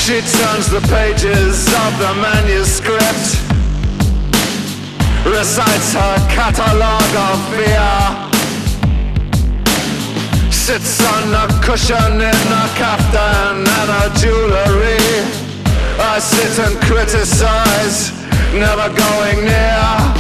She turns the pages of the manuscript, recites her catalogue of fear, sits on a cushion in a kaftan and her jewelry. I sit and criticize, never going near.